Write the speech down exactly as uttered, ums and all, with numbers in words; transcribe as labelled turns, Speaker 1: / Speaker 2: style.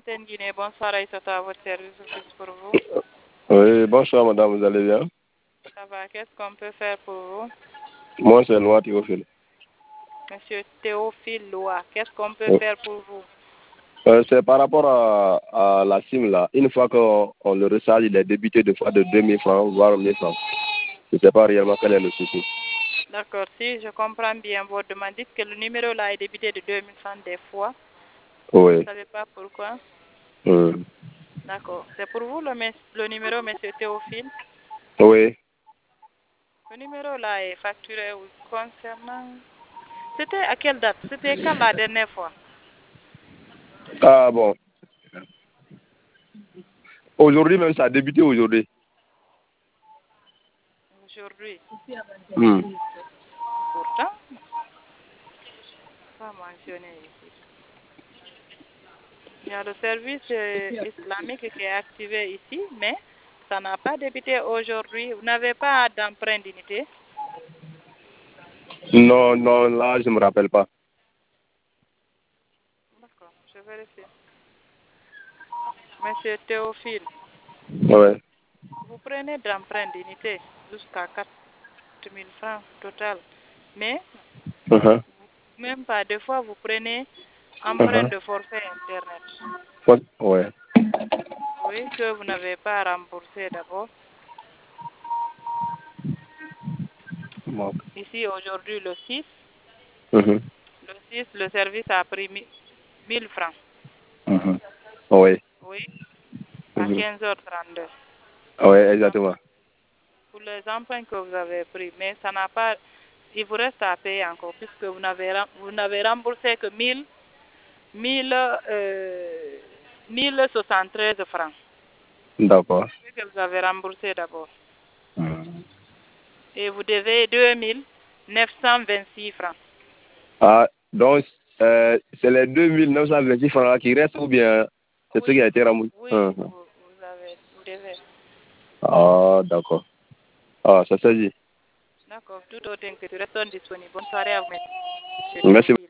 Speaker 1: Antenne Guinée, bonsoir Aïssata, à votre service, office pour vous.
Speaker 2: Oui, bonsoir madame, vous allez bien?
Speaker 1: Ça va, qu'est-ce qu'on peut faire pour vous?
Speaker 2: Moi c'est Loa Théophile.
Speaker 1: Monsieur Théophile Loa, qu'est-ce qu'on peut
Speaker 2: Oui.
Speaker 1: faire pour vous?
Speaker 2: Euh, c'est par rapport à, à la SIM là. Une fois qu'on on le recharge, il est débité de fois de deux mille francs, voire mille francs. Je ne sais pas réellement quel est le souci.
Speaker 1: D'accord, si je comprends bien votre demande, dites que le numéro là est débité de deux mille francs des fois. Vous
Speaker 2: Oui.
Speaker 1: ne savez pas pourquoi?
Speaker 2: Hum.
Speaker 1: D'accord, c'est pour vous le, mes- le numéro, monsieur Théophile?
Speaker 2: Oui.
Speaker 1: Le numéro là est facturé ou concernant... C'était à quelle date? C'était quand la dernière fois?
Speaker 2: Ah bon. Aujourd'hui même, ça a débuté aujourd'hui.
Speaker 1: Aujourd'hui.
Speaker 2: Hum.
Speaker 1: Pourtant, pas mentionné ici. Il y a le service euh, islamique qui est activé ici, mais ça n'a pas débuté aujourd'hui. Vous n'avez pas d'emprunt d'unité?
Speaker 2: Non, non, là, je ne me rappelle pas.
Speaker 1: D'accord, je vérifie. Monsieur Théophile,
Speaker 2: Oui.
Speaker 1: vous prenez d'emprunt d'unité jusqu'à quatre mille francs total, mais
Speaker 2: Uh-huh.
Speaker 1: même pas deux fois vous prenez emprunt
Speaker 2: Uh-huh.
Speaker 1: de forfait Internet.
Speaker 2: Oui.
Speaker 1: Oui, que vous n'avez pas remboursé d'abord.
Speaker 2: Bon.
Speaker 1: Ici, aujourd'hui, le six,
Speaker 2: Mhm.
Speaker 1: le six, le service a pris mille francs.
Speaker 2: Mhm. Oui.
Speaker 1: Oui, à
Speaker 2: Mhm.
Speaker 1: quinze heures trente-deux.
Speaker 2: Oui,
Speaker 1: Donc,
Speaker 2: exactement.
Speaker 1: pour les emprunts que vous avez pris, mais ça n'a pas, il vous reste à payer encore, puisque vous n'avez vous n'avez remboursé que mille, mille, euh, mille soixante-treize francs.
Speaker 2: D'accord.
Speaker 1: C'est ce que vous avez remboursé d'abord.
Speaker 2: Mhm.
Speaker 1: Et vous devez deux mille neuf cent vingt-six francs.
Speaker 2: Ah, donc, euh, c'est les deux mille neuf cent vingt-six francs là qui restent ou bien c'est ce
Speaker 1: Oui,
Speaker 2: qui a été remboursé?
Speaker 1: oui,
Speaker 2: Mhm.
Speaker 1: vous, vous avez, vous devez.
Speaker 2: Ah, d'accord. Ah, ça s'agit.
Speaker 1: D'accord, tout autre que tu restes disponible. Bonne soirée à vous, monsieur
Speaker 2: Merci.
Speaker 1: Théophile.